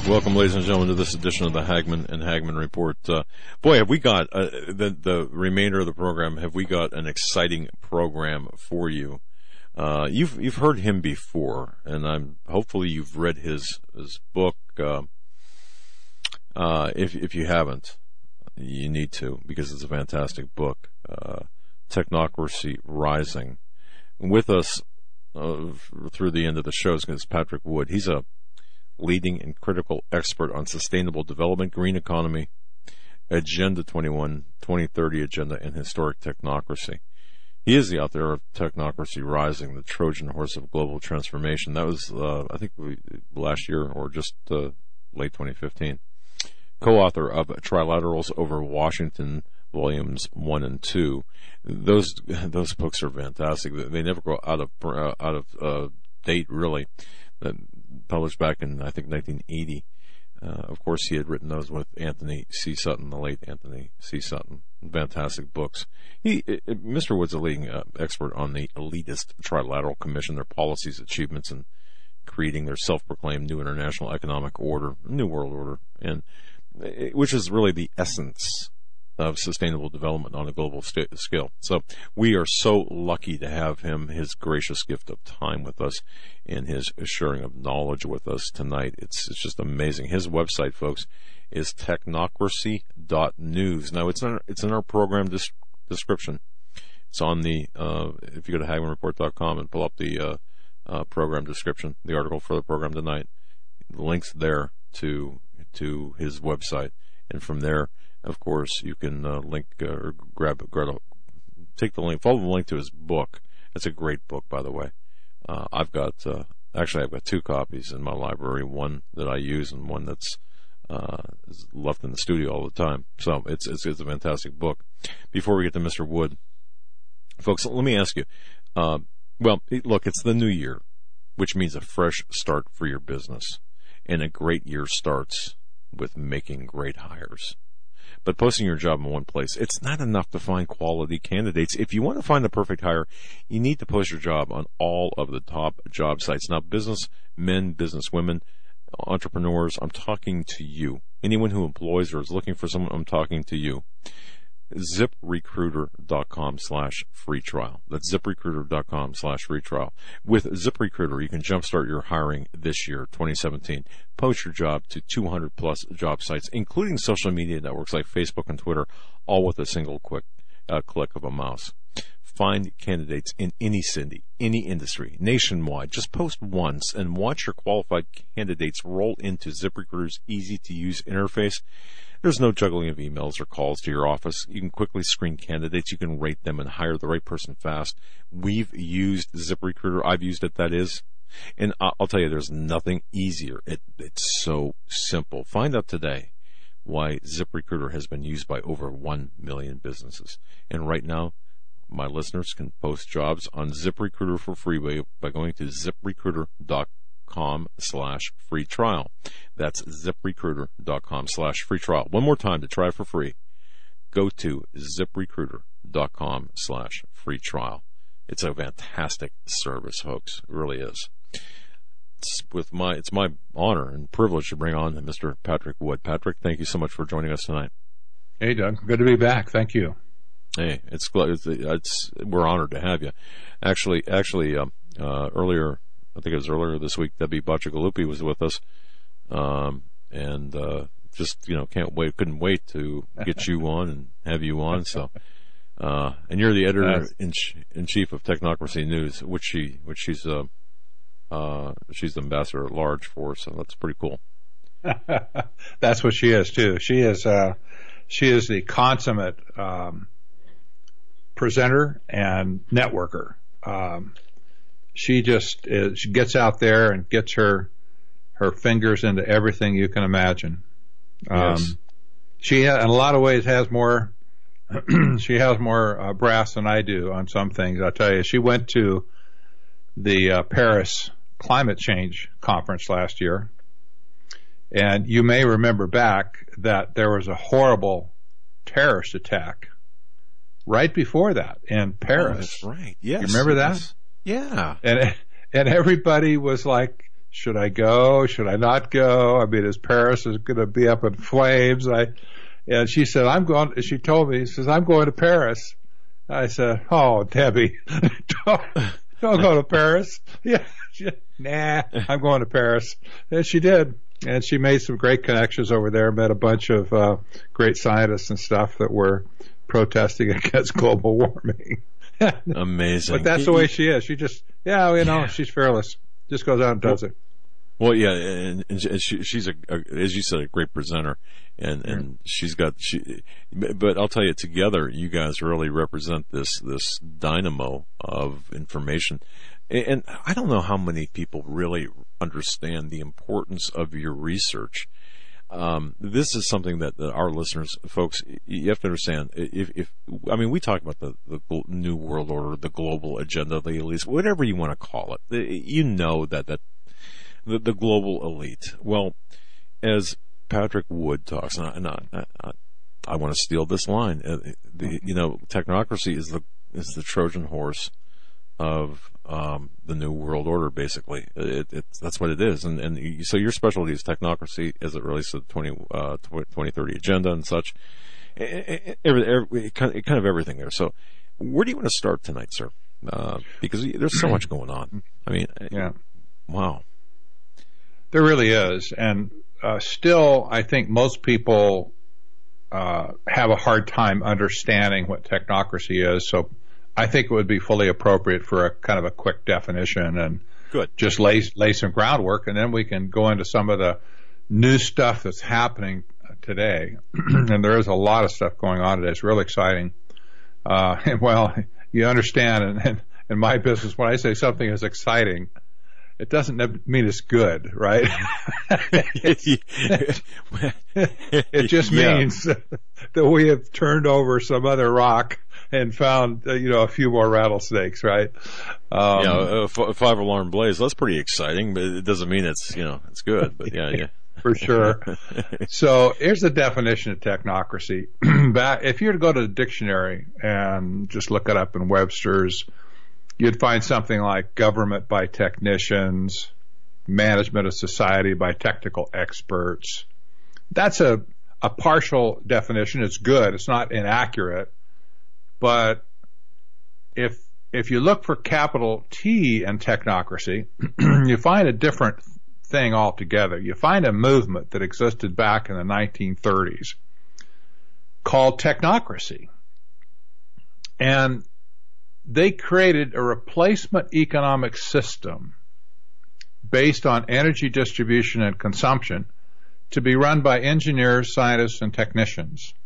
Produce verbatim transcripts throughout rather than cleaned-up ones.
Welcome, ladies and gentlemen, to this edition of the Hagman and Hagman Report. Uh, boy, have we got uh, the the remainder of the program. Have we got an exciting program for you? Uh, you've you've heard him before, and I'm hopefully you've read his his book. Uh, uh, if if you haven't, you need to, because it's a fantastic book. Uh, Technocracy Rising. With us uh, through the end of the show is Patrick Wood. He's a leading and critical expert on sustainable development, green economy, Agenda twenty-one, twenty thirty agenda, and historic technocracy. He is the author of Technocracy Rising, the Trojan horse of global transformation. That was, uh, I think, last year or just uh, late twenty fifteen. Co-author of Trilaterals Over Washington, Volumes one and two. Those those books are fantastic. They never go out of uh, out of uh, date, really. Uh, published back in, I think, nineteen eighty. Uh, of course, he had written those with Anthony C. Sutton, the late Anthony C. Sutton. Fantastic books. He, it, Mister Wood's a leading uh, expert on the elitist Trilateral Commission, their policies, achievements, and creating their self-proclaimed new international economic order, new world order, and which is really the essence of sustainable development on a global st- scale. So we are so lucky to have him, his gracious gift of time with us, and his sharing of knowledge with us tonight. It's it's just amazing. His website, folks, is technocracy dot news. Now, it's in, it's in our program dis- description. It's on the, uh, if you go to hagman report dot com and pull up the uh, uh, program description, the article for the program tonight, the link's there to to his website. And from there, of course, you can uh, link uh, or grab, grab, take the link, follow the link to his book. It's a great book, by the way. Uh, I've got, uh, actually, I've got two copies in my library, one that I use and one that's uh, is left in the studio all the time. So it's, it's, it's a fantastic book. Before we get to Mister Wood, folks, let me ask you, uh, well, look, it's the new year, which means a fresh start for your business. And a great year starts with making great hires. But posting your job in one place, it's not enough to find quality candidates. If you want to find the perfect hire, you need to post your job on all of the top job sites. Now, businessmen, businesswomen, entrepreneurs, I'm talking to you. Anyone who employs or is looking for someone, I'm talking to you. zip recruiter dot com slash free trial. That's zip recruiter dot com slash free trial. With ZipRecruiter, you can jumpstart your hiring this year, twenty seventeen. Post your job to two hundred plus job sites, including social media networks like Facebook and Twitter, all with a single quick uh, click of a mouse. Find candidates in any city, any industry, nationwide. Just post once and watch your qualified candidates roll into ZipRecruiter's easy-to-use interface. There's no juggling of emails or calls to your office. You can quickly screen candidates. You can rate them and hire the right person fast. We've used ZipRecruiter. I've used it, that is. And I'll tell you, there's nothing easier. It, it's so simple. Find out today why ZipRecruiter has been used by over one million businesses. And right now, my listeners can post jobs on ZipRecruiter for free by, by going to zip recruiter dot com slash free trial. That's zip recruiter dot com slash free trial. One more time to try it for free. Go to zip recruiter dot com slash free trial. It's a fantastic service, folks. It really is. It's with my it's my honor and privilege to bring on Mister Patrick Wood. Patrick, thank you so much for joining us tonight. Hey, Doug. Good to be back. Thank you. Hey, it's it's, it's we're honored to have you. Actually, actually, um, uh, earlier, I think it was earlier this week, Debbie Bacigalupi was with us, um, and uh, just you know, can't wait, couldn't wait to get you on and have you on. So, uh, and you're the editor in, in chief of Technocracy News, which she, which she's, uh, uh, she's the ambassador at large for. So that's pretty cool. That's what she is too. She is, uh, she is the consummate. Um, presenter and networker. Um, she just is, she gets out there and gets her her fingers into everything you can imagine. Um, yes. She, in a lot of ways, has more. she has more uh, brass than I do on some things. I'll tell you. She went to the uh, Paris Climate Change Conference last year, and you may remember back that there was a horrible terrorist attack right before that in Paris. Oh, that's right. Yes. You remember that? Yes. Yeah. And and everybody was like should I go? Should I not go? I mean, is Paris is going to be up in flames? I, and she said, I'm going, she told me, she says, I'm going to Paris. I said, oh, Debbie, don't, don't go to Paris. Yeah, she, nah, I'm going to Paris. And she did. And she made some great connections over there, met a bunch of uh, great scientists and stuff that were protesting against global warming. Amazing. But that's the way she is. She just, yeah, you know, yeah. she's fearless. Just goes out and does well, it. Well, yeah, and, and she, she's a, a, as you said, a great presenter, and and mm. she's got she. But I'll tell you, together, you guys really represent this this dynamo of information, and, and I don't know how many people really understand the importance of your research. Um, this is something that, that our listeners, folks, you have to understand. If, if I mean, we talk about the, the new world order, the global agenda, the elites, whatever you want to call it. You know that that the, the global elite. Well, as Patrick Wood talks, and I, and I, I, I want to steal this line. Uh, the, you know, technocracy is the is the Trojan horse of um, the new world order. Basically, it, it, that's what it is. And and you, so your specialty is technocracy as it relates to the twenty, uh, twenty thirty agenda and such. Every, every, kind of everything there. So, where do you want to start tonight, sir? Uh, because there's so much going on. I mean, yeah, wow, there really is. And uh, still, I think most people uh, have a hard time understanding what technocracy is. So, I think it would be fully appropriate for a kind of a quick definition and Good. just lay lay some groundwork, and then we can go into some of the new stuff that's happening today. And there is a lot of stuff going on today. It's really exciting. Uh, and well, you understand, in, in, in my business, when I say something is exciting, it doesn't mean it's good, right? it, it just yeah. means that we have turned over some other rock and found, uh, you know, a few more rattlesnakes, right? Um, yeah, a f- five alarm blaze. That's pretty exciting, but it doesn't mean it's, you know, it's good. But yeah, yeah. For sure. So here's the definition of technocracy. Back, if you were to go to the dictionary and just look it up in Webster's, you'd find something like government by technicians, management of society by technical experts. That's a, a partial definition. It's good. It's not inaccurate. But if if you look for capital T in technocracy, you find a different thing altogether. You find a movement that existed back in the nineteen thirties called technocracy. And they created a replacement economic system based on energy distribution and consumption to be run by engineers, scientists, and technicians.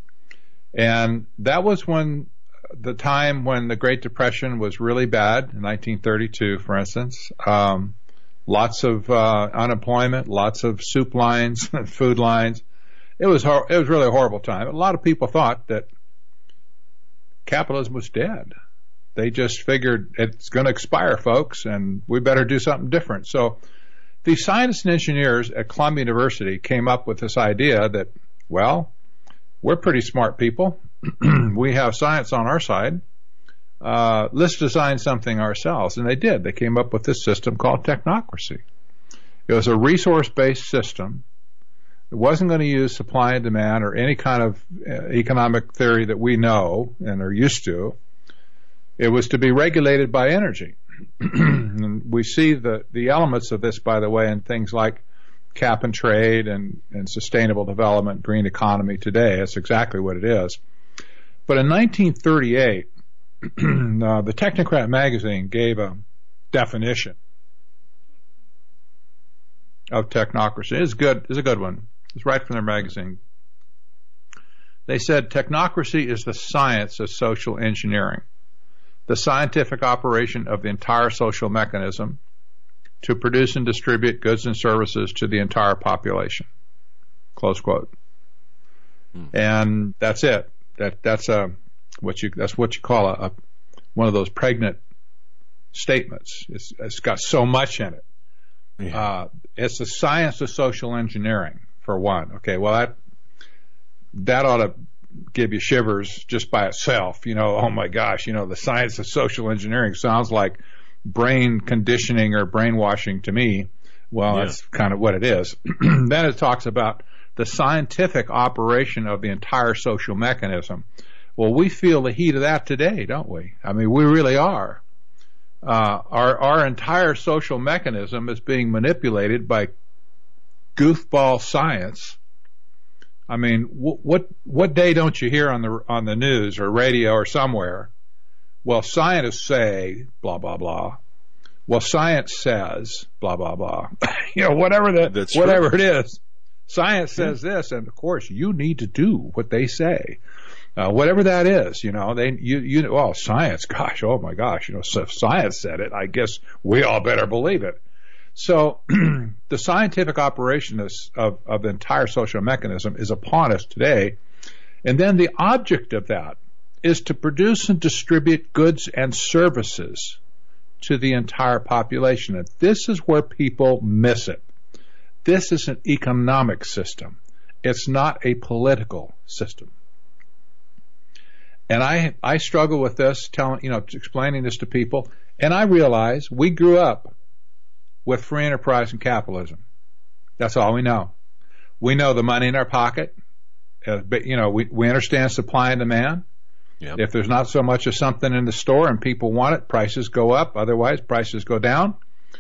And that was when the time when the Great Depression was really bad, in nineteen thirty-two, for instance. Um, lots of uh, unemployment, lots of soup lines, food lines. It was hor- it was really a horrible time. A lot of people thought that capitalism was dead. They just figured it's going to expire, folks, and we better do something different. So the scientists and engineers at Columbia University came up with this idea that, well, we're pretty smart people. We have science on our side. Uh, let's design something ourselves. And they did. They came up with this system called technocracy. It was a resource-based system. It wasn't going to use supply and demand or any kind of uh, economic theory that we know and are used to. It was to be regulated by energy. And we see the, the elements of this, by the way, in things like cap and trade and, and sustainable development, green economy today. That's exactly what it is. But in nineteen thirty-eight, uh, the Technocrat magazine gave a definition of technocracy. It's good. It's a good one. It's right from their magazine. They said technocracy is the science of social engineering, the scientific operation of the entire social mechanism to produce and distribute goods and services to the entire population. Close quote. Hmm. And that's it. That that's a what you that's what you call a, a one of those pregnant statements. It's, it's got so much in it. Yeah. Uh, it's the science of social engineering, for one. Okay, well that that ought to give you shivers just by itself. You know, oh my gosh, you know, the science of social engineering sounds like brain conditioning or brainwashing to me. Well, Yeah. that's kind of what it is. Then it talks about the scientific operation of the entire social mechanism. Well, we feel the heat of that today, don't we? I mean, we really are. Uh, our, our entire social mechanism is being manipulated by goofball science. I mean, wh- what, what day don't you hear on the, on the news or radio or somewhere? Well, scientists say, blah, blah, blah. Well, science says, blah, blah, blah. You know, whatever the, That's whatever true. it is. Science says this, and of course, you need to do what they say. Uh, whatever that is, you know, they, you, you, oh, science, gosh, oh my gosh, you know, so if science said it, I guess we all better believe it. So, the scientific operation is, of, of the entire social mechanism is upon us today. And then the object of that is to produce and distribute goods and services to the entire population. And this is where people miss it. This is an economic system. It's not a political system. And I, I struggle with this, telling, you know, explaining this to people. And I realize we grew up with free enterprise and capitalism. That's all we know. We know the money in our pocket. Uh, but, you know, we, we understand supply and demand. Yeah. If there's not so much of something in the store and people want it, prices go up. Otherwise, prices go down.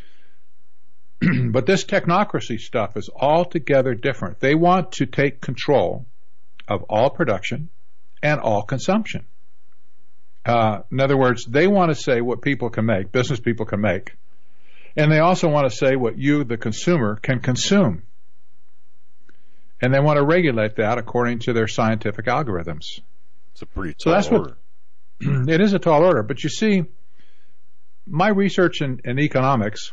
But this technocracy stuff is altogether different. They want to take control of all production and all consumption. Uh, in other words, they want to say what people can make, business people can make. And they also want to say what you, the consumer, can consume. And they want to regulate that according to their scientific algorithms. It's a pretty tall So that's order. what, it is a tall order. But you see, my research in, in economics,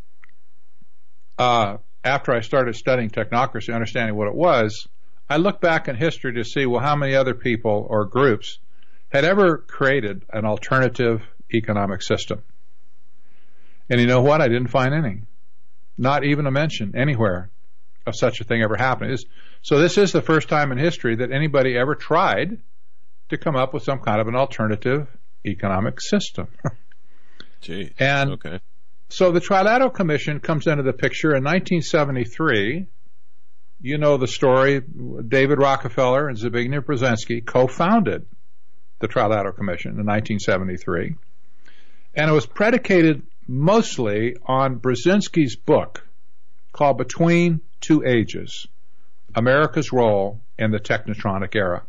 uh, after I started studying technocracy, understanding what it was, I look back in history to see, well, how many other people or groups had ever created an alternative economic system. And you know what? I didn't find any. Not even a mention anywhere of such a thing ever happening. So this is the first time in history that anybody ever tried to come up with some kind of an alternative economic system. Gee. And okay. So the Trilateral Commission comes into the picture in nineteen seventy-three. You know the story. David Rockefeller and Zbigniew Brzezinski co-founded the Trilateral Commission in nineteen seventy-three. And it was predicated mostly on Brzezinski's book called Between Two Ages, America's Role in the Technotronic Era.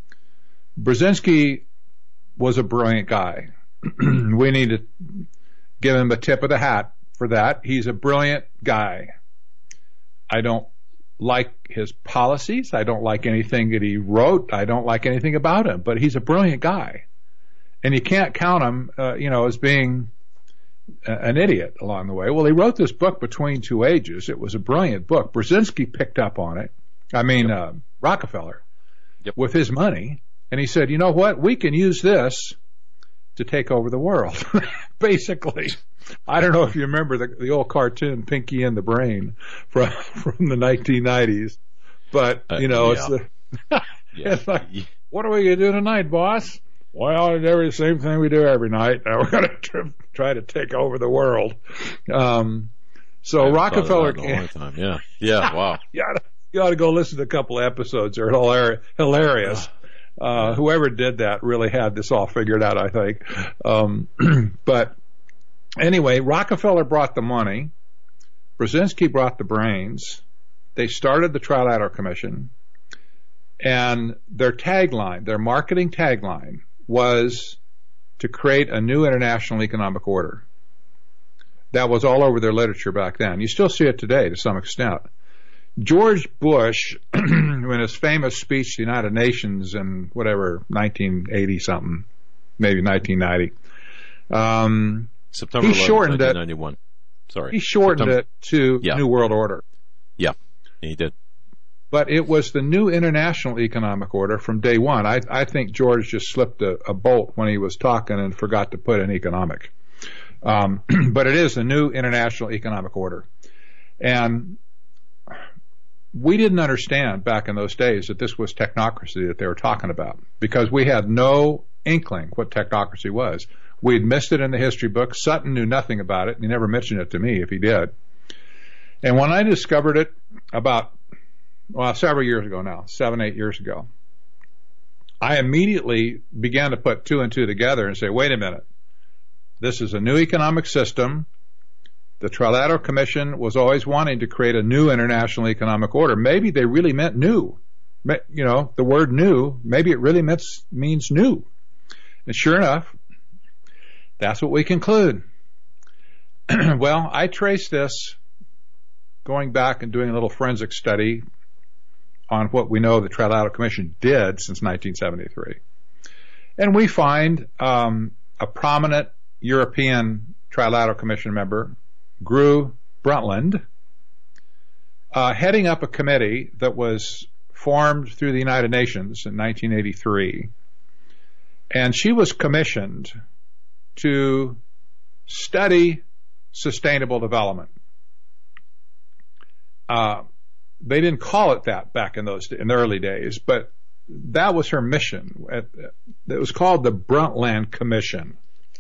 Brzezinski was a brilliant guy. We need to give him a tip of the hat for that. He's a brilliant guy. I don't like his policies. I don't like anything that he wrote. I don't like anything about him, but he's a brilliant guy. And you can't count him, uh, you know, as being a, an idiot along the way. Well, he wrote this book Between Two Ages. It was a brilliant book. Brzezinski picked up on it. I mean, Yep. uh, Rockefeller, Yep. with his money. And he said, you know what? We can use this to take over the world, basically. I don't know if you remember the, the old cartoon Pinky and the Brain from from the nineteen nineties, but you know, Uh, it's yeah. the Yeah. it's like, what are we gonna do tonight, boss? Well, it's every same thing we do every night. Now we're gonna tr- try to take over the world. Um, so I haven't Rockefeller, thought of that in a long time. Yeah. Yeah. Wow. you ought, to, you ought to go listen to a couple of episodes. They're hilar- hilarious. Uh, whoever did that really had this all figured out, I think. Um, but anyway, Rockefeller brought the money. Brzezinski brought the brains. They started the Trilateral Commission. And their tagline, their marketing tagline, was to create a new international economic order. That was all over their literature back then. You still see it today to some extent. George Bush, in his famous speech to the United Nations in whatever, nineteen eighty something, maybe nineteen ninety, um, September he eleventh, shortened it. nineteen ninety-one. Sorry. he shortened September- it to Yeah. New World Order. Yeah. He did. But it was the new international economic order from day one. I, I think George just slipped a, a bolt when he was talking and forgot to put in economic. Um, but it is the new international economic order. And we didn't understand back in those days that this was technocracy that they were talking about because we had no inkling what technocracy was. We'd missed it in the history book. Sutton knew nothing about it. He never mentioned it to me if he did. And when I discovered it about, well, several years ago now, seven, eight years ago, I immediately began to put two and two together and say, wait a minute, this is a new economic system. The Trilateral Commission was always wanting to create a new international economic order. Maybe they really meant new. You know, the word new, maybe it really means, means new. And sure enough, that's what we conclude. Well, I traced this going back and doing a little forensic study on what we know the Trilateral Commission did since nineteen seventy-three. And we find um, a prominent European Trilateral Commission member, Gru Brundtland, uh, heading up a committee that was formed through the United Nations in nineteen eighty-three. And she was commissioned to study sustainable development. Uh, they didn't call it that back in those in the early days, but that was her mission. It was called the Brundtland Commission.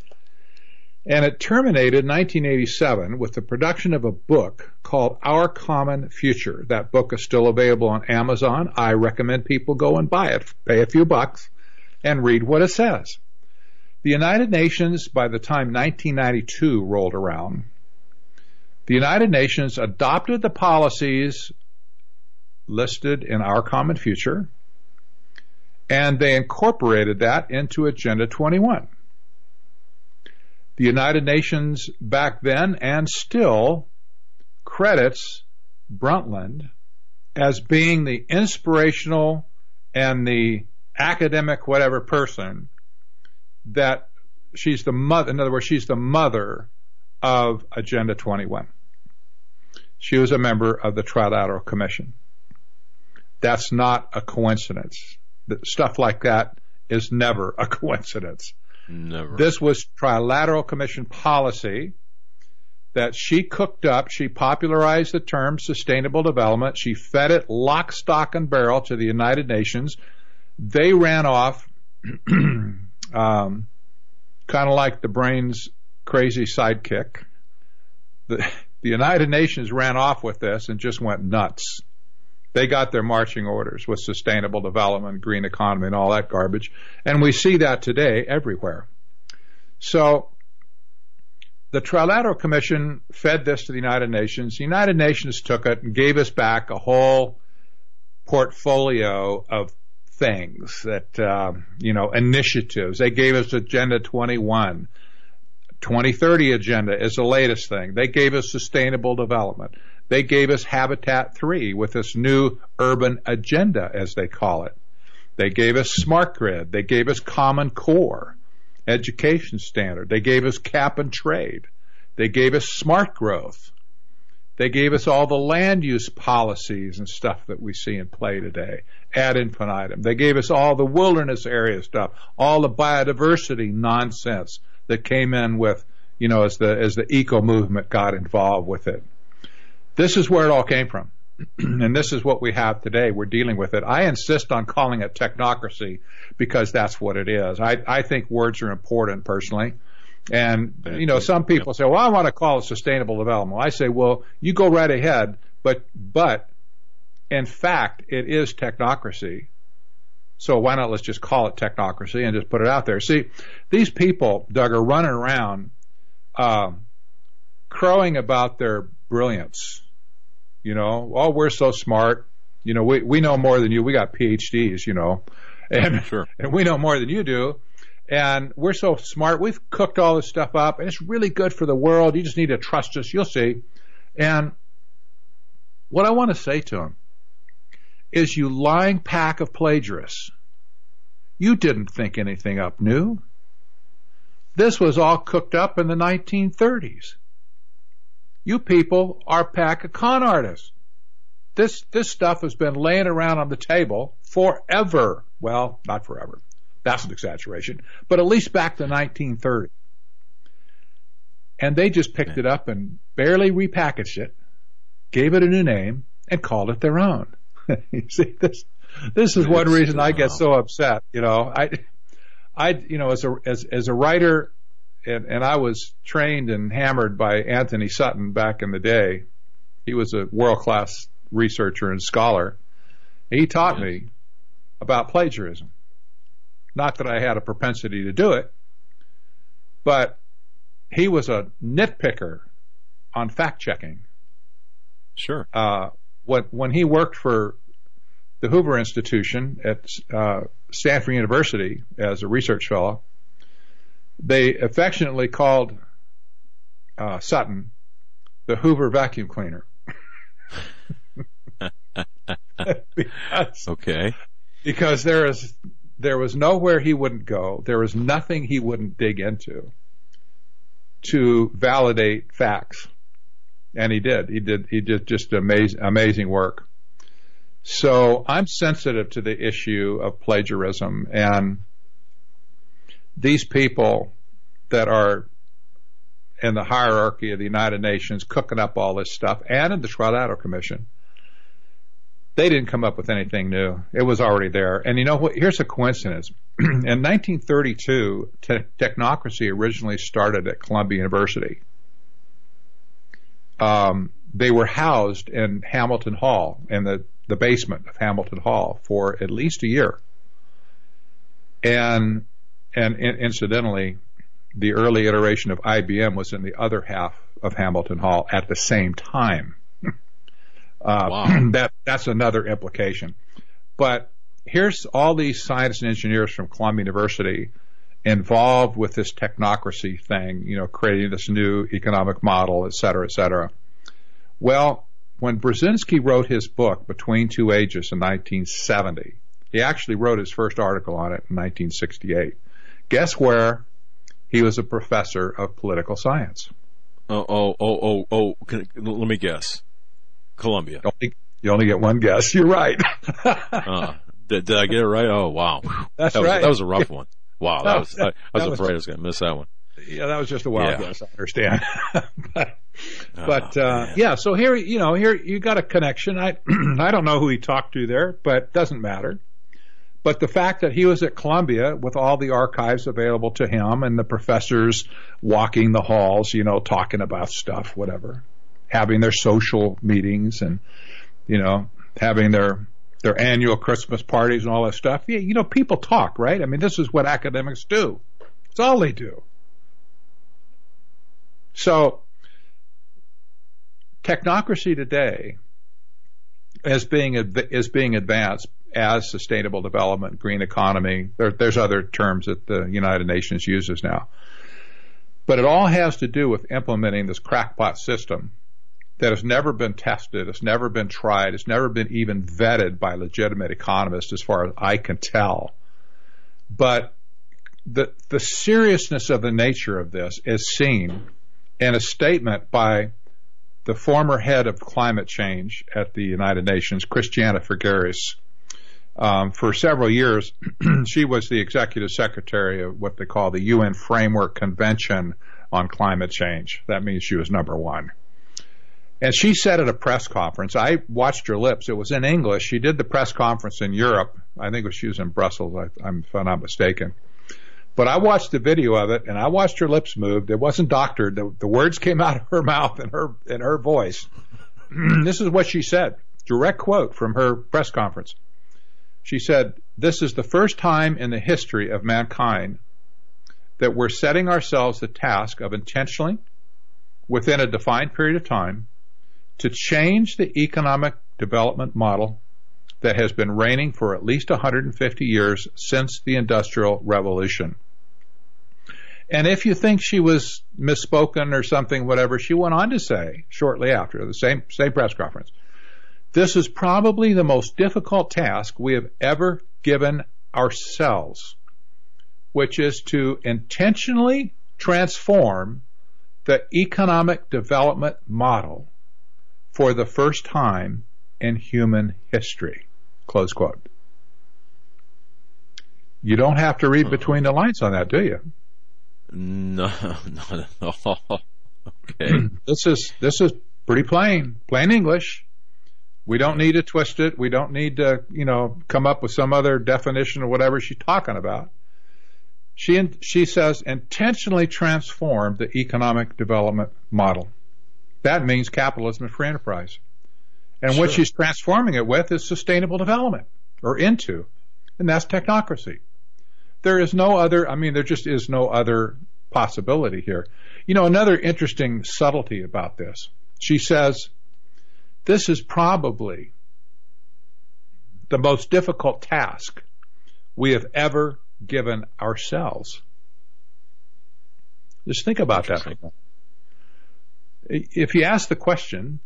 And it terminated in nineteen eighty-seven with the production of a book called Our Common Future. That book is still available on Amazon. I recommend people go and buy it, pay a few bucks, and read what it says. The United Nations, by the time nineteen ninety-two rolled around, the United Nations adopted the policies listed in Our Common Future, and they incorporated that into Agenda twenty-one. The United Nations back then and still credits Brundtland as being the inspirational and the academic whatever person that she's the mother, in other words, she's the mother of Agenda twenty-one. She was a member of the Trilateral Commission. That's not a coincidence. Stuff like that is never a coincidence. Never. This was Trilateral Commission policy that she cooked up. She popularized the term sustainable development. She fed it lock, stock, and barrel to the United Nations. They ran off, um, kind of like the brain's crazy sidekick. The, the United Nations ran off with this and just went nuts. They got their marching orders with sustainable development, green economy, and all that garbage. And we see that today everywhere. So the Trilateral Commission fed this to the United Nations. The United Nations took it and gave us back a whole portfolio of things that, uh, you know, initiatives. They gave us Agenda twenty-one. twenty thirty Agenda is the latest thing. They gave us sustainable development. They gave us Habitat three with this new urban agenda, as they call it. They gave us Smart Grid. They gave us Common Core education standard. They gave us Cap and Trade. They gave us Smart Growth. They gave us all the land use policies and stuff that we see in play today, ad infinitum. They gave us all the wilderness area stuff, all the biodiversity nonsense that came in with, you know, as the as the eco movement got involved with it. This is where it all came from. And this is what we have today. We're dealing with it. I insist on calling it technocracy because that's what it is. I, I think words are important personally. And, you know, some people say, well, I want to call it sustainable development. Well, I say, well, you go right ahead. But, but in fact, it is technocracy. So why not let's just call it technocracy and just put it out there. See, these people, Doug, are running around, uh, crowing about their brilliance. You know, oh, we're so smart. You know, we, we know more than you. We got P H Ds, you know, and, sure. and we know more than you do. And we're so smart. We've cooked all this stuff up and it's really good for the world. You just need to trust us. You'll see. And what I want to say to them is, you lying pack of plagiarists, you didn't think anything up new. This was all cooked up in the nineteen thirties. You people are a pack of con artists. This, this stuff has been laying around on the table forever. Well, not forever. That's an exaggeration. But at least back to nineteen thirty. And they just picked it up and barely repackaged it, gave it a new name, and called it their own. You see, this, this is one reason I get so upset. You know, I, I, you know, as a, as, as a writer, And, and I was trained and hammered by Anthony Sutton back in the day. He was a world-class researcher and scholar. He taught yes. me about plagiarism. Not that I had a propensity to do it, but he was a nitpicker on fact-checking. Sure. Uh, when, when he worked for the Hoover Institution at uh, Stanford University as a research fellow, they affectionately called uh, Sutton the Hoover vacuum cleaner. because, okay. Because there is there was nowhere he wouldn't go. There was nothing he wouldn't dig into to validate facts, and he did. He did. He did just amazing amazing work. So I'm sensitive to the issue of plagiarism, and these people that are in the hierarchy of the United Nations cooking up all this stuff, and in the Trilateral Commission, they didn't come up with anything new. It was already there. And you know what? Here's a coincidence. In nineteen thirty-two, te- technocracy originally started at Columbia University. Um, they were housed in Hamilton Hall, in the, the basement of Hamilton Hall, for at least a year. And, and in, incidentally, the early iteration of I B M was in the other half of Hamilton Hall at the same time. uh, wow. that, that's another implication. But here's all these scientists and engineers from Columbia University involved with this technocracy thing, you know, creating this new economic model, et cetera, et cetera. Well, when Brzezinski wrote his book, Between Two Ages, in nineteen seventy, he actually wrote his first article on it in nineteen sixty-eight. Guess where? He was a professor of political science. Oh, oh, oh, oh, oh. Can, let me guess. Columbia. You only, you only get one guess. You're right. uh, did, did I get it right? Oh, wow. That's that was, right. That was a rough one. Wow. That No, was, I, I was that afraid was, I was going to miss that one. Yeah, that was just a wild yeah. guess. I understand. but, but oh, uh, yeah, so here, you know, here you got a connection. I, I don't know who he talked to there, but doesn't matter. But the fact that he was at Columbia with all the archives available to him and the professors walking the halls, you know, talking about stuff, whatever, having their social meetings and, you know, having their their annual Christmas parties and all that stuff. Yeah, you know, people talk, right? I mean, this is what academics do. It's all they do. So technocracy today is being is being advanced as sustainable development, green economy. There, there's other terms that the United Nations uses now. But it all has to do with implementing this crackpot system that has never been tested, it's never been tried, it's never been even vetted by legitimate economists as far as I can tell. But the the seriousness of the nature of this is seen in a statement by the former head of climate change at the United Nations, Christiana Figueres. Um, for several years, she was the executive secretary of what they call the U N Framework Convention on Climate Change. That means she was number one. And she said at a press conference, I watched her lips. It was in English. She did the press conference in Europe. I think it was, she was in Brussels, I, I'm, if I'm not mistaken. But I watched the video of it, and I watched her lips move. It wasn't doctored. The, the words came out of her mouth and her in her voice. This is what she said. Direct quote from her press conference. She said, "This is the first time in the history of mankind that we're setting ourselves the task of intentionally, within a defined period of time, to change the economic development model that has been reigning for at least one hundred fifty years since the Industrial Revolution." And if you think she was misspoken or something, whatever, she went on to say shortly after, the same, same press conference, "This is probably the most difficult task we have ever given ourselves, which is to intentionally transform the economic development model for the first time in human history." Close quote. You don't have to read between the lines on that, do you? No, not at all. Okay. This is this is pretty plain, plain English. We don't need to twist it. We don't need to, you know, come up with some other definition or whatever she's talking about. She she says intentionally transform the economic development model. that means capitalism and free enterprise. And Sure. what she's transforming it with is sustainable development, or into, and that's technocracy. There is no other, I mean, there just is no other possibility here. You know, another interesting subtlety about this, she says, this is probably the most difficult task we have ever given ourselves. Just think about that for a moment. If you ask the question,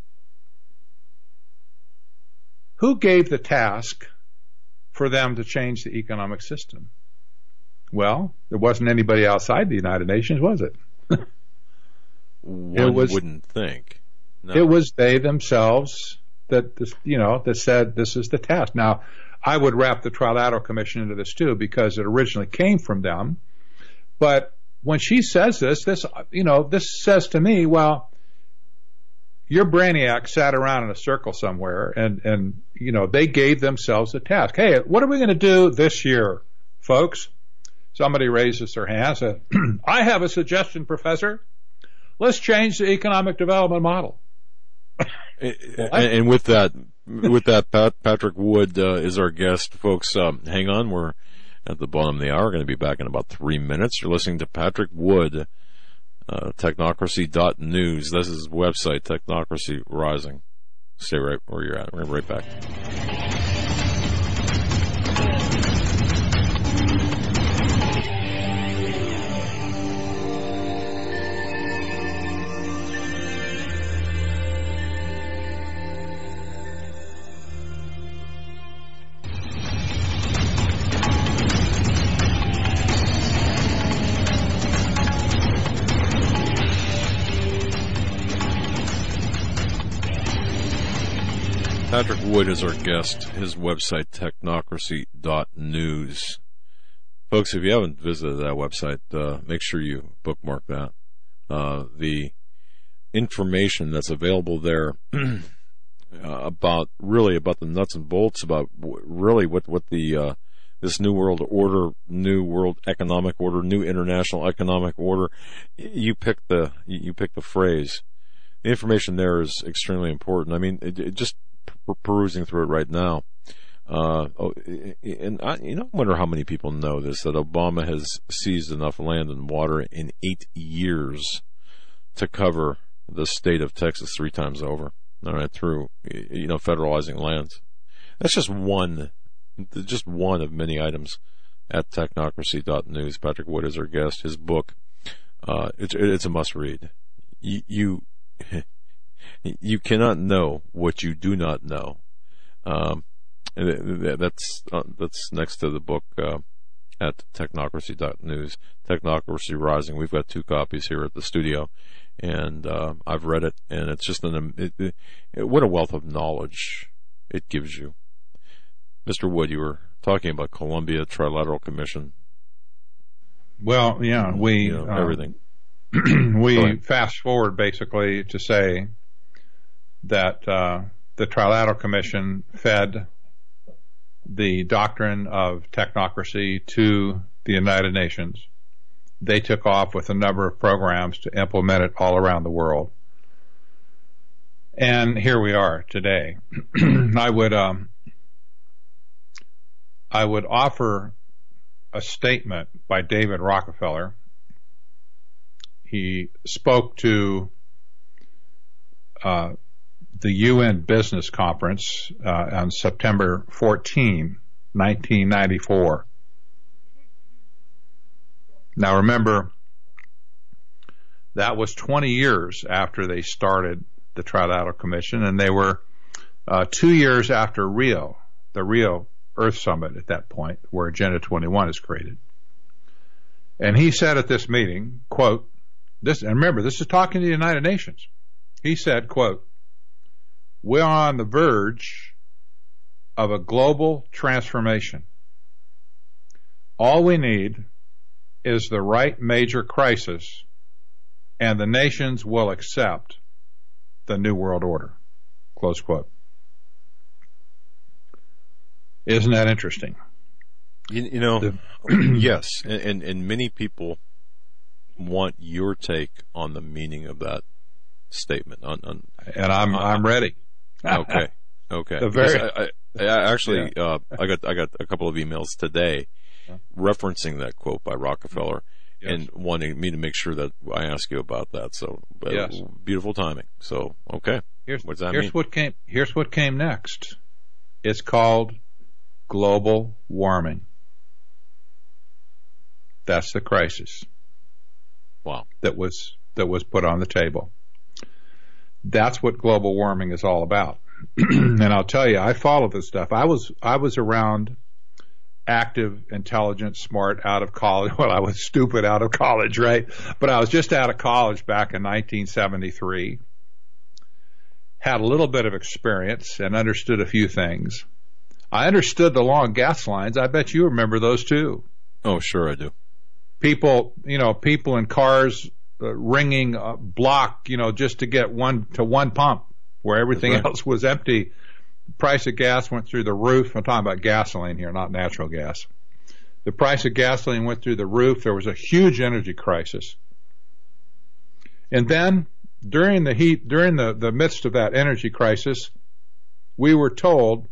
who gave the task for them to change the economic system? Well, there wasn't anybody outside the United Nations, was it? One it was, wouldn't think. No. It was they themselves that, this, you know, that said this is the task. Now, I would wrap the Trilateral Commission into this too, because it originally came from them. But when she says this, this, you know, this says to me, well, your brainiacs sat around in a circle somewhere, and, and you know, they gave themselves a task. Hey, what are we going to do this year, folks? Somebody raises their hand, says, I have a suggestion, Professor. Let's change the economic development model. and, and with that, with that, Pat, Patrick Wood uh, is our guest, folks. Um, hang on, we're at the bottom of the hour. We're going to be back in about three minutes. You're listening to Patrick Wood, uh, technocracy dot news. This is his website, Technocracy Rising. Stay right where you're at. We're right back. Patrick Wood is our guest. His website, Technocracy dot news. Folks, if you haven't visited that website, uh, make sure you bookmark that. Uh, the information that's available there uh, about, really about the nuts and bolts, about w- really what, what the, uh, this new world order, new world economic order, new international economic order, you pick the, you pick the phrase. The information there is extremely important. I mean, it, it just, perusing through it right now, uh, and I, you know, I wonder how many people know this, that Obama has seized enough land and water in eight years to cover the state of Texas three times over. All right, through, you know, federalizing lands. That's just one, just one of many items at Technocracy dot news. Patrick Wood is our guest. His book, uh, it's, it's a must read. You, you You cannot know what you do not know. Um, that's uh, that's next to the book uh, at Technocracy dot news. Technocracy Rising. We've got two copies here at the studio, and uh, I've read it, and it's just an it, it, what a wealth of knowledge it gives you. Mister Wood, you were talking about Columbia Trilateral Commission. Well, yeah, we you know, everything. Um, we fast forward basically to say that uh, the Trilateral Commission fed the doctrine of technocracy to the United Nations. They took off with a number of programs to implement it all around the world. And here we are today. I would um, I would offer a statement by David Rockefeller. He spoke to uh, the U N Business Conference uh, on September fourteenth, nineteen ninety-four. Now remember, that was twenty years after they started the Trilateral Commission, and they were uh, two years after Rio, the Rio Earth Summit at that point, where Agenda twenty-one is created. And he said at this meeting, quote, this, and remember, this is talking to the United Nations. He said, quote, "We're on the verge of a global transformation. All we need is the right major crisis, and the nations will accept the New World Order." Close quote. Isn't that interesting? You, you know, the, yes, and, and, and many people want your take on the meaning of that statement. On, on and I'm on, I'm ready. Okay, okay. The very, I, I, I actually yeah. uh, I got I got a couple of emails today yeah. referencing that quote by Rockefeller yes. and wanting me to make sure that I ask you about that. So uh, yes. beautiful timing. So okay, here's, what does that here's mean? what came. Here's what came next. It's called global warming. That's the crisis. Wow. That was that was put on the table. That's what global warming is all about. And I'll tell you, I follow this stuff. I was I was around active, intelligent, smart out of college. Well, I was stupid out of college, right? But I was just out of college back in nineteen seventy-three. Had a little bit of experience and understood a few things. I understood the long gas lines. I bet you remember those too. Oh, sure I do. People, you know, people in cars uh, ringing a block, you know, just to get one to one pump where everything right. else was empty. The price of gas went through the roof. I'm talking about gasoline here, not natural gas. The price of gasoline went through the roof. There was a huge energy crisis. And then during the heat, during the, the midst of that energy crisis, we were told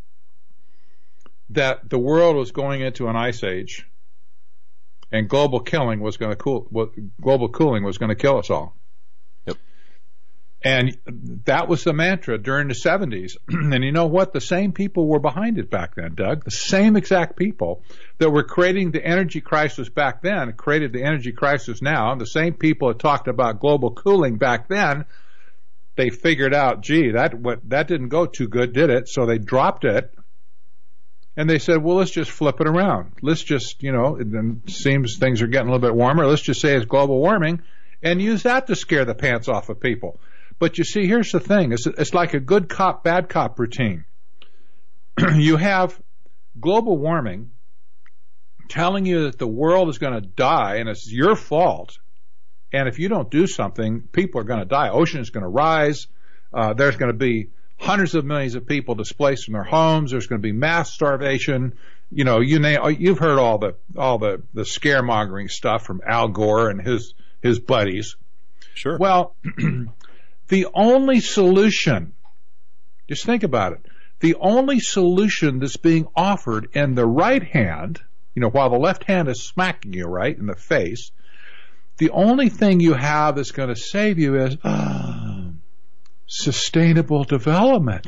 that the world was going into an ice age. And global killing was going to cool. Global cooling was going to kill us all. Yep. And that was the mantra during the seventies. And you know what? The same people were behind it back then, Doug. The same exact people that were creating the energy crisis back then created the energy crisis now. And the same people that talked about global cooling back then, they figured out, gee, that what that didn't go too good, did it? So they dropped it. And they said, well, let's just flip it around. Let's just, you know, it seems things are getting a little bit warmer. Let's just say it's global warming and use that to scare the pants off of people. But you see, here's the thing. It's, it's like a good cop, bad cop routine. You have global warming telling you that the world is going to die and it's your fault. And if you don't do something, people are going to die. Ocean is going to rise. Uh, there's going to be hundreds of millions of people displaced from their homes. There's going to be mass starvation. You know, you name, you've heard all the all the the scaremongering stuff from Al Gore and his his buddies. Sure. Well, the only solution, just think about it. The only solution that's being offered in the right hand, you know, while the left hand is smacking you right in the face, the only thing you have that's going to save you is uh, sustainable development,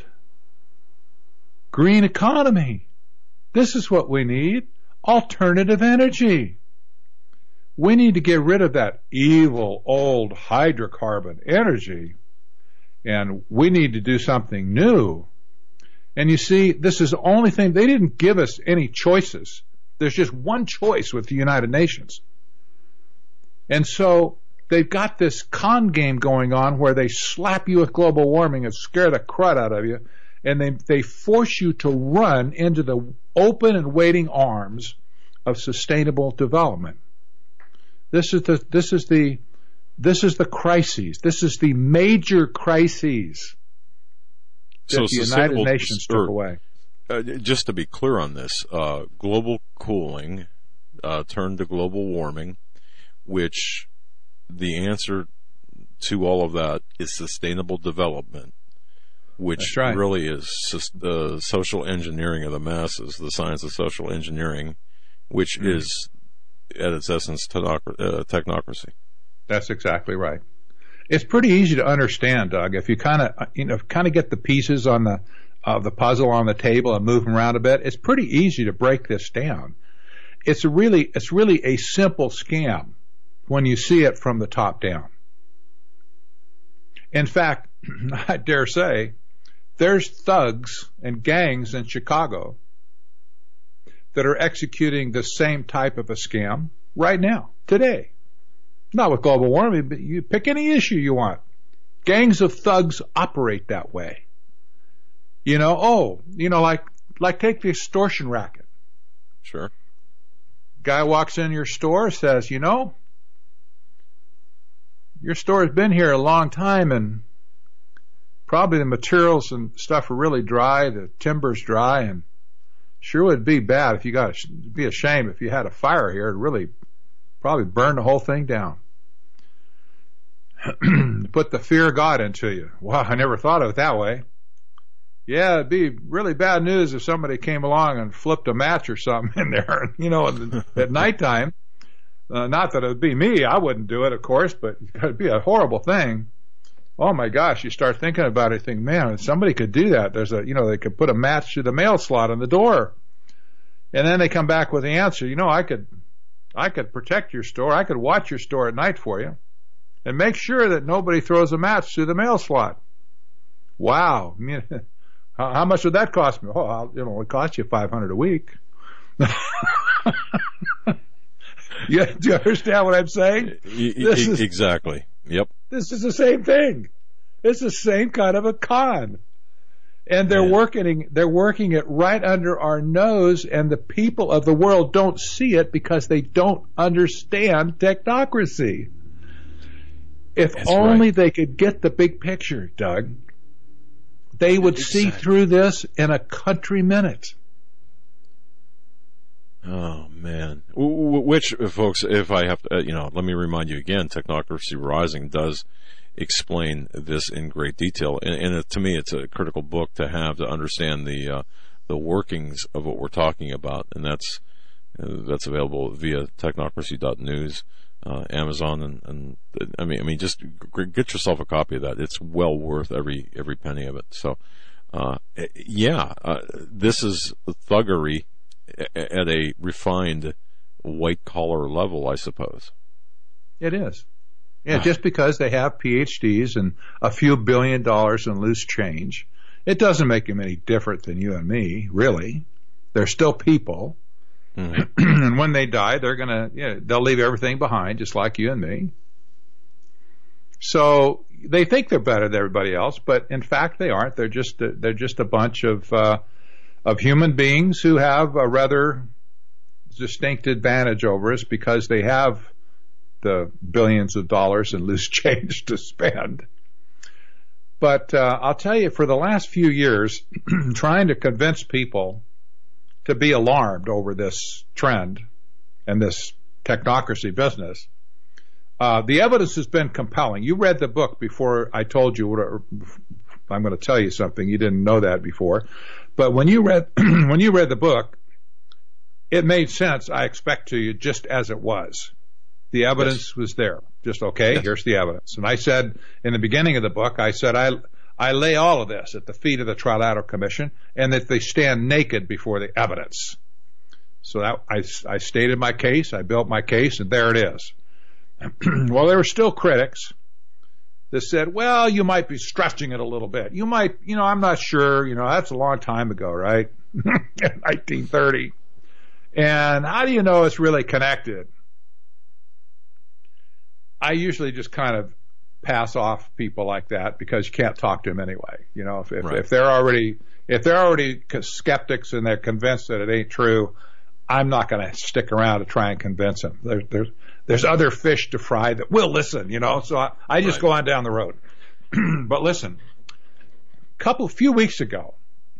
green economy. This is what we need. Alternative energy. We need to get rid of that evil old hydrocarbon energy, and we need to do something new. And you see, this is the only thing. They didn't give us any choices. There's just one choice with the United Nations. And so they've got this con game going on where they slap you with global warming and scare the crud out of you, and they they force you to run into the open and waiting arms of sustainable development. This is the this is the this is the crises. This is the major crises that so the United Nations took away. Uh, just to be clear on this, uh, global cooling uh, turned to global warming, which the answer to all of that is sustainable development, which right. really is the uh, social engineering of the masses, the science of social engineering, which mm. is at its essence technocracy. Uh, technocracy. That's exactly right. It's pretty easy to understand, Doug, if you kind of you know kind of get the pieces on the of the puzzle on the table and move them around a bit. It's pretty easy to break this down. It's a really it's really a simple scam when you see it from the top down. In fact, I dare say, there's thugs and gangs in Chicago that are executing the same type of a scam right now, today. Not with global warming, but you pick any issue you want. Gangs of thugs operate that way. You know, oh, you know, like like take the extortion racket. Sure. Guy walks in your store, says, you know, your store has been here a long time and probably the materials and stuff are really dry, the timber's dry, and sure would be bad if you got, it'd be a shame if you had a fire here. It'd really probably burn the whole thing down. put the fear of God into you. Wow, I never thought of it that way. Yeah, it'd be really bad news if somebody came along and flipped a match or something in there, you know, at nighttime. Uh, not that it would be me. I wouldn't do it, of course, but it'd be a horrible thing. Oh my gosh, you start thinking about it, you think, man, if somebody could do that. There's a, you know, they could put a match through the mail slot on the door. And then they come back with the answer, you know, I could, I could protect your store. I could watch your store at night for you and make sure that nobody throws a match through the mail slot. Wow. I mean, how, how much would that cost me? Oh, I'll, you know, it cost you five hundred a week. you, do you understand what I'm saying? E- e- is, exactly. Yep. This is the same thing. It's the same kind of a con. And they're yeah. working, they're working it right under our nose, and the people of the world don't see it because they don't understand technocracy. If That's only right. they could get the big picture, Doug, they would exactly. see through this in a country minute. Oh man! Which, folks, if I have to, uh, you know, let me remind you again, Technocracy Rising does explain this in great detail, and, and it, to me, it's a critical book to have to understand the uh, the workings of what we're talking about, and that's uh, that's available via technocracy dot news, uh, Amazon, and, and I mean, I mean, just get yourself a copy of that. It's well worth every every penny of it. So, uh, yeah, uh, this is thuggery at a refined white collar level, I suppose. It is. Yeah, just because they have P H Ds and a few billion dollars in loose change, it doesn't make them any different than you and me, really. They're still people. Mm-hmm. And when they die, they're gonna, you know, they'll leave everything behind, just like you and me. So they think they're better than everybody else, but in fact they aren't. They're just a, they're just a bunch of uh, of human beings who have a rather distinct advantage over us because they have the billions of dollars in loose change to spend. But uh, I'll tell you, for the last few years, trying to convince people to be alarmed over this trend and this technocracy business, uh, the evidence has been compelling. You read the book before I told you what I'm going to tell you something. You didn't know that before. But when you read when you read the book, it made sense, I expect, to you just as it was. The evidence yes. was there. Just, okay, yes. here's the evidence. And I said, in the beginning of the book, I said, I, I lay all of this at the feet of the Trilateral Commission, and that they stand naked before the evidence. So that I, I stated my case, I built my case, and there it is. Well, there were still critics that said, well, you might be stretching it a little bit. You might, you know, I'm not sure, you know, that's a long time ago, right? nineteen thirty. And how do you know it's really connected? I usually just kind of pass off people like that because you can't talk to them anyway. You know, if if, right. if they're already if they're already skeptics and they're convinced that it ain't true, I'm not going to stick around to try and convince them. There's there's there's other fish to fry that will listen. You know, so I, I just right. go on down the road. But listen, a couple few weeks ago,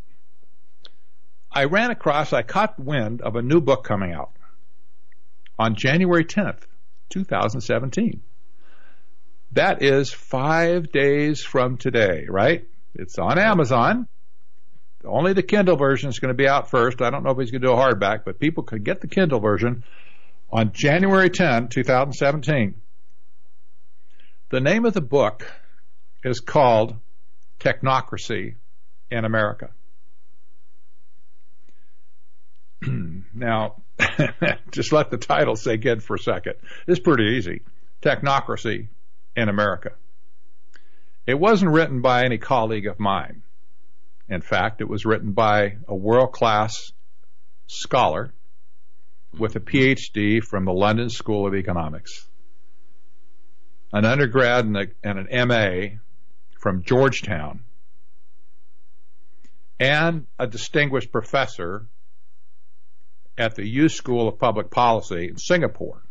I ran across, I caught wind of a new book coming out on January tenth, twenty seventeen. That is five days from today, right? It's on Amazon. Only the Kindle version is going to be out first. I don't know if he's going to do a hardback, but people could get the Kindle version on January tenth, twenty seventeen. The name of the book is called Technocracy in America. Now, just let the title sink in for a second. It's pretty easy. Technocracy in America. It wasn't written by any colleague of mine. In fact, it was written by a world-class scholar with a P H D from the London School of Economics, an undergrad and, a, and an M A from Georgetown, and a distinguished professor at the Yu School of Public Policy in Singapore.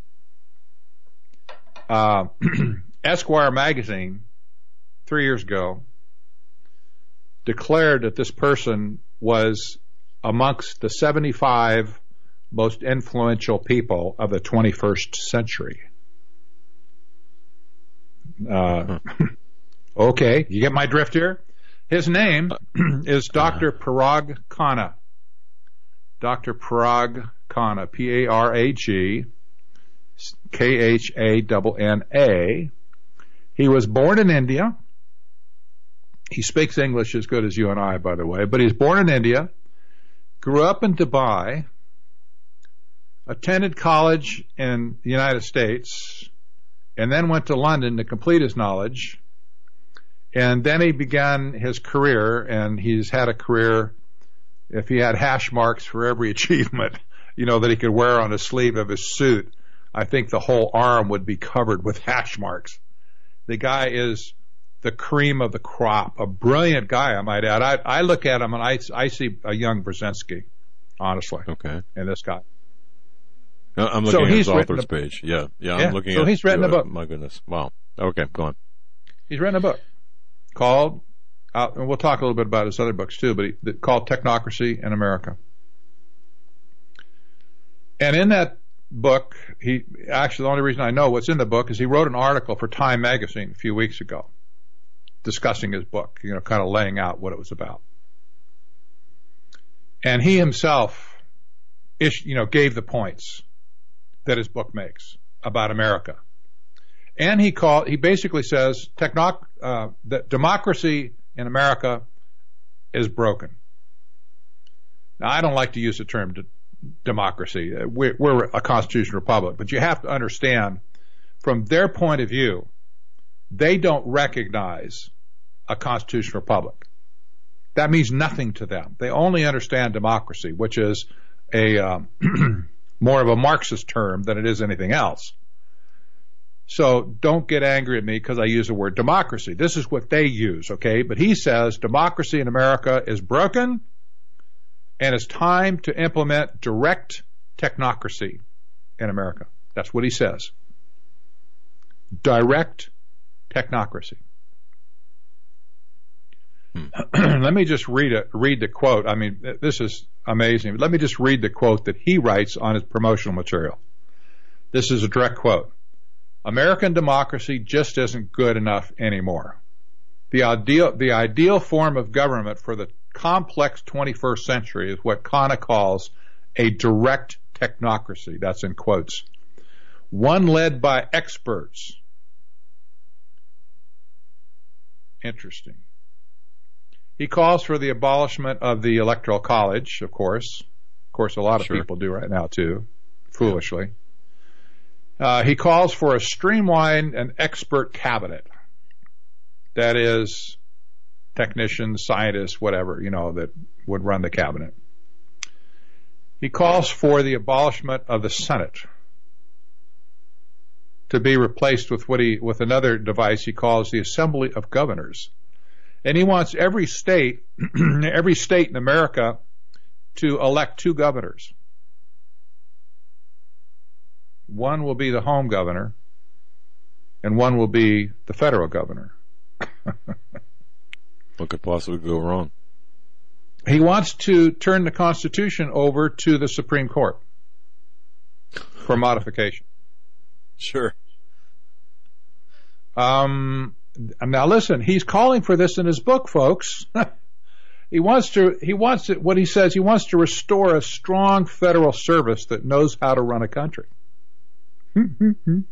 Uh, Esquire magazine, three years ago, declared that this person was amongst the seventy-five most influential people of the twenty-first century. Uh, okay, you get my drift here? His name is Doctor Parag Khanna. Doctor Parag Khanna, P A R A G K H A N N A. He was born in India. He speaks English as good as you and I, by the way, but he's born in India, grew up in Dubai, attended college in the United States, and then went to London to complete his knowledge. And then he began his career, and he's had a career, if he had hash marks for every achievement, you know, that he could wear on the sleeve of his suit, I think the whole arm would be covered with hash marks. The guy is the cream of the crop, a brilliant guy, I might add. I, I look at him and I, I see a young Brzezinski, honestly, okay, in this guy. I'm looking so at his author's a, page. Yeah, yeah, yeah I'm looking so at. So he's written uh, a book. My goodness, wow. Okay, go on. He's written a book called, uh, and we'll talk a little bit about his other books too, but he, called Technocracy in America. And in that book, he actually the only reason I know what's in the book is he wrote an article for Time magazine a few weeks ago, discussing his book, you know, kind of laying out what it was about. And he himself, ish, you know, gave the points that his book makes about America. And he called, he basically says technoc, uh, that democracy in America is broken. Now, I don't like to use the term de- democracy. We're, we're a constitutional republic, but you have to understand from their point of view, they don't recognize a constitutional republic. That means nothing to them. They only understand democracy, which is a um, more of a Marxist term than it is anything else. So don't get angry at me because I use the word democracy. This is what they use, okay? But he says democracy in America is broken and it's time to implement direct technocracy in America. That's what he says. Direct technocracy. Hmm. Let me just read it, read the quote. I mean, this is amazing. Let me just read the quote that he writes on his promotional material. This is a direct quote. American democracy just isn't good enough anymore. The ideal, the ideal form of government for the complex twenty-first century is what Khanna calls a direct technocracy. That's in quotes. One led by experts. Interesting. He calls for the abolishment of the Electoral College, of course. Of course, a lot of sure. people do right now, too, foolishly. Uh, he calls for a streamlined and expert cabinet. That is, technicians, scientists, whatever, you know, that would run the cabinet. He calls for the abolishment of the Senate to be replaced with what he, with another device he calls the Assembly of Governors. And he wants every state, every state in America to elect two governors. One will be the home governor, and one will be the federal governor. What could possibly go wrong? He wants to turn the Constitution over to the Supreme Court for modification. Sure. Um, now listen, he's calling for this in his book, folks. He wants to, he wants to, what he says, he wants to restore a strong federal service that knows how to run a country. Can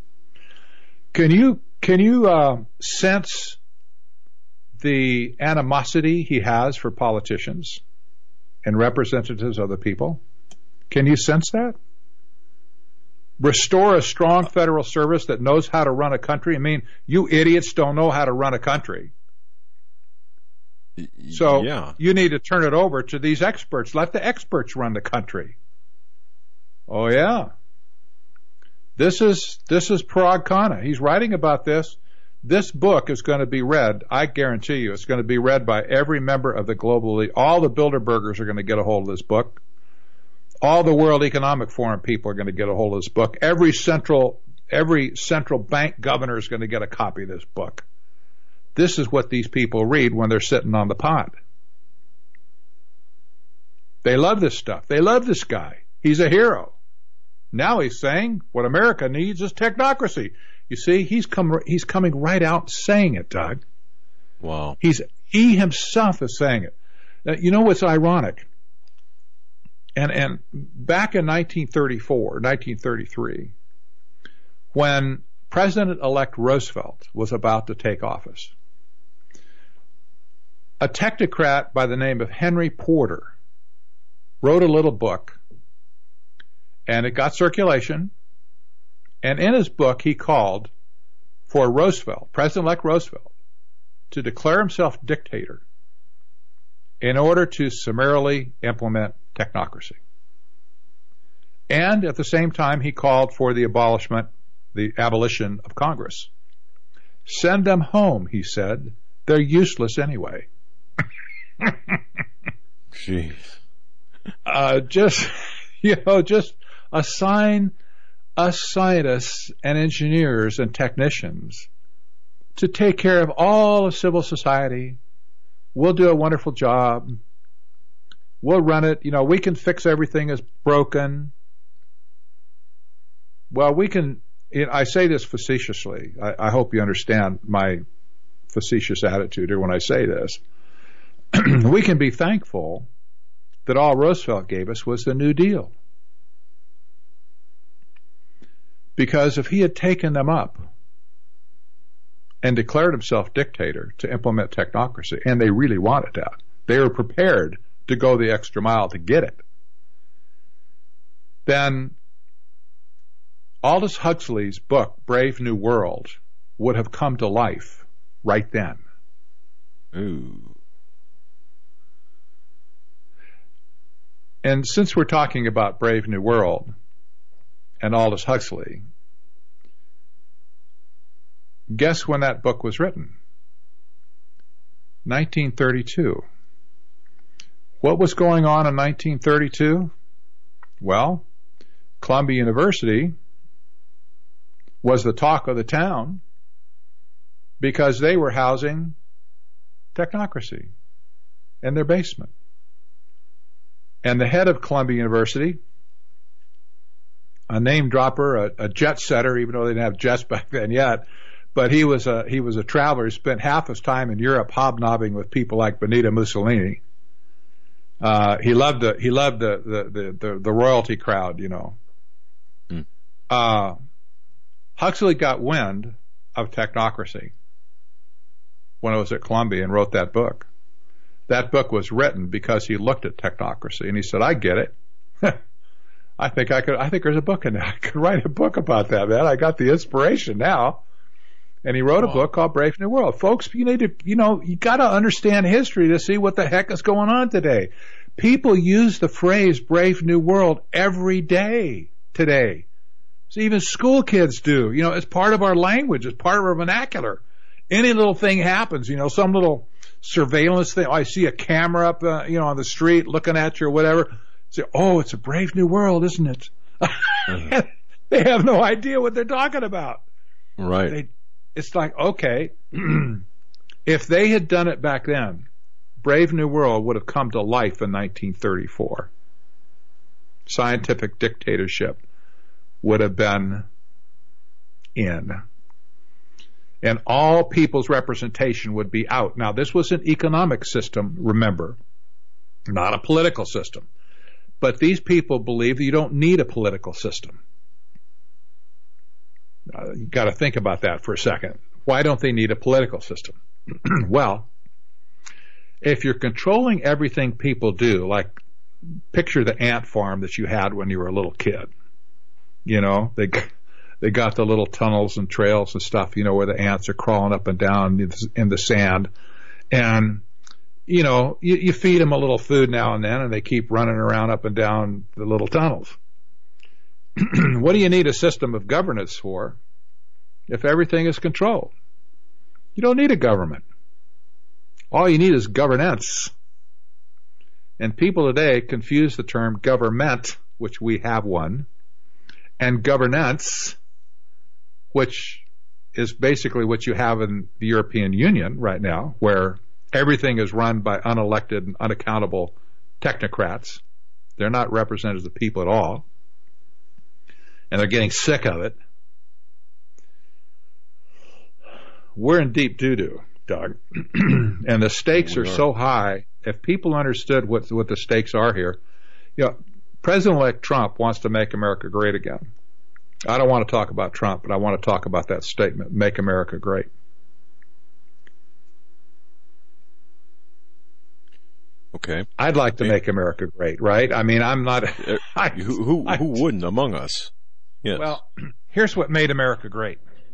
you, can you, uh, sense the animosity he has for politicians and representatives of the people? Can you sense that? Restore a strong federal service that knows how to run a country. I mean, you idiots don't know how to run a country. So yeah. You need to turn it over to these experts. Let the experts run the country. Oh yeah. This is, this is Parag Khanna. He's writing about this. This book is going to be read. I guarantee you it's going to be read by every member of the global elite. All the Bilderbergers are going to get a hold of this book. All the World Economic Forum people are going to get a hold of this book. Every central, every central bank governor is going to get a copy of this book. This is what these people read when they're sitting on the pot. They love this stuff. They love this guy. He's a hero. Now he's saying what America needs is technocracy. You see, he's come, he's coming right out saying it, Doug. Wow. He's, he himself is saying it. Uh, you know what's ironic? And, and back in nineteen thirty-four, nineteen thirty-three, when President-elect Roosevelt was about to take office, a technocrat by the name of Henry Porter wrote a little book, and it got circulation. And in his book, he called for Roosevelt, President-elect Roosevelt, to declare himself dictator in order to summarily implement technocracy. And at the same time, he called for the abolishment, the abolition of Congress. Send them home, he said. They're useless anyway. Jeez. Uh, just, you know, just assign us scientists and engineers and technicians to take care of all of civil society. We'll do a wonderful job. We'll run it. You know, we can fix everything that's broken. Well, we can, you know, I say this facetiously. I, I hope you understand my facetious attitude here when I say this. We can be thankful that all Roosevelt gave us was the New Deal. Because if he had taken them up and declared himself dictator to implement technocracy, and they really wanted that, they were prepared to go the extra mile to get it, then Aldous Huxley's book, Brave New World, would have come to life right then. Ooh. And since we're talking about Brave New World and Aldous Huxley, guess when that book was written? nineteen thirty-two. What was going on in nineteen thirty-two? Well, Columbia University was the talk of the town because they were housing technocracy in their basement. And the head of Columbia University, a name dropper, a, a jet setter, even though they didn't have jets back then yet, but he was a he was a traveler. He spent half his time in Europe hobnobbing with people like Benito Mussolini. Uh, he loved the he loved the the the, the, the royalty crowd, you know. Mm. Uh, Huxley got wind of technocracy when I was at Columbia and wrote that book. That book was written because he looked at technocracy and he said, I get it. I think I could, I think there's a book in there. I could write a book about that, man. I got the inspiration now. And he wrote wow. a book called Brave New World. Folks, you need to, you know, you gotta understand history to see what the heck is going on today. People use the phrase Brave New World every day today. So even school kids do. You know, it's part of our language. It's part of our vernacular. Any little thing happens, you know, some little surveillance thing. Oh, I see a camera up, uh, you know, on the street looking at you or whatever. Say, oh, it's a brave new world, isn't it? Mm-hmm. They have no idea what they're talking about. Right. They, it's like, okay, if they had done it back then, Brave New World would have come to life in nineteen thirty-four. Scientific dictatorship would have been in. And all people's representation would be out. Now, this was an economic system, remember, not a political system. But these people believe that you don't need a political system. Uh, you got to think about that for a second. Why don't they need a political system? Well, if you're controlling everything people do, like picture the ant farm that you had when you were a little kid. You know, they they got the little tunnels and trails and stuff, you know, where the ants are crawling up and down in the sand. And, you know, you, you feed them a little food now and then, and they keep running around up and down the little tunnels. What do you need a system of governance for if everything is controlled? You don't need a government. All you need is governance. And people today confuse the term government, which we have one, and governance, which is basically what you have in the European Union right now, where everything is run by unelected and unaccountable technocrats. They're not representatives of the people at all. And they're getting sick of it. we're in deep doo-doo, Doug. And the stakes are, are so high. If people understood what what the stakes are here, you know, President-elect Trump wants to make America great again. I don't want to talk about Trump, but I want to talk about that statement, make America great. Okay. I'd like to make America great, right? I mean, I'm not... I, who who, I, who wouldn't among us? Yes. Well, here's what made America great.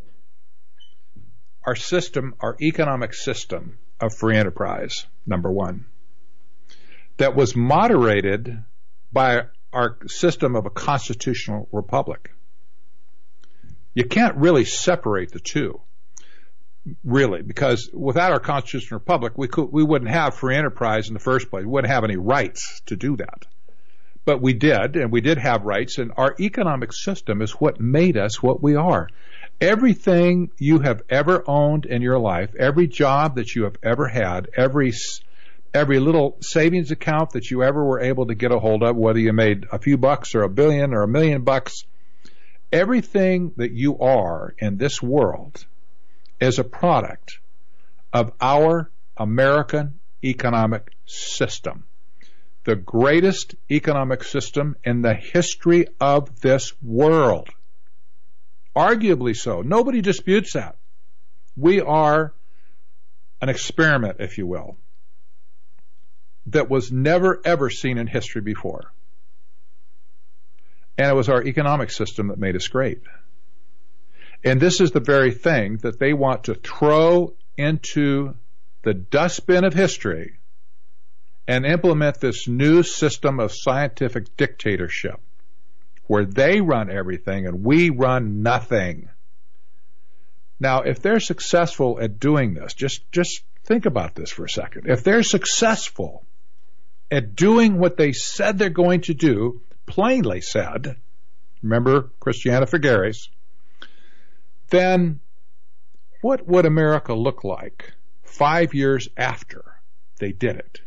Our system, our economic system of free enterprise, number one, that was moderated by our system of a constitutional republic. You can't really separate the two, really, because without our constitutional republic, we could, we wouldn't have free enterprise in the first place. We wouldn't have any rights to do that. But we did, and we did have rights, and our economic system is what made us what we are. Everything you have ever owned in your life, every job that you have ever had, every every little savings account that you ever were able to get a hold of, whether you made a few bucks or a billion or a million bucks, everything that you are in this world is a product of our American economic system. The greatest economic system in the history of this world. Arguably so. Nobody disputes that. We are an experiment, if you will, that was never, ever seen in history before. And it was our economic system that made us great. And this is the very thing that they want to throw into the dustbin of history and implement this new system of scientific dictatorship where they run everything and we run nothing. Now, if they're successful at doing this, just, just think about this for a second. If they're successful at doing what they said they're going to do, plainly said, remember Christiana Figueres, then what would America look like five years after they did it?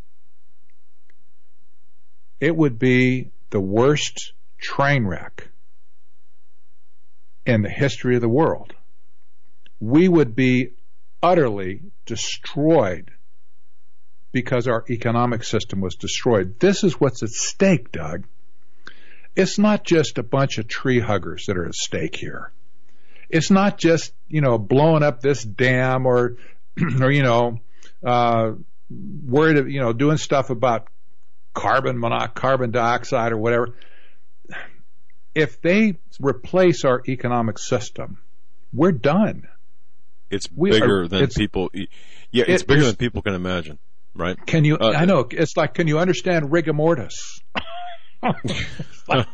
It would be the worst train wreck in the history of the world. We would be utterly destroyed because our economic system was destroyed. This is what's at stake, Doug. It's not just a bunch of tree huggers that are at stake here. It's not just, you know, blowing up this dam or, or you know, uh, worried, you know, doing stuff about carbon monoxide, carbon dioxide or whatever. If they replace our economic system, we're done. It's we bigger are, than it's, people. Yeah, it's it, bigger it's, than people can imagine, right? Can you? Uh, I know. It's like, can you understand rigor mortis? like,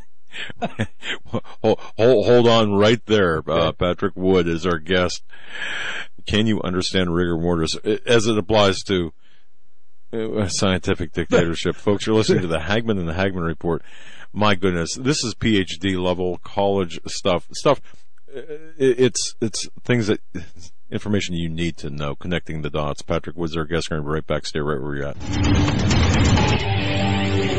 hold, hold, hold on right there. Uh, Patrick Wood is our guest. Can you understand rigor mortis as it applies to uh, scientific dictatorship? Folks, you're listening to the Hagmann and the Hagmann Report. My goodness, this is P H D level college stuff. Stuff. It's it's things that information you need to know. Connecting the dots. Patrick Wood's our guest. We're going to be right back. Stay right where you're at.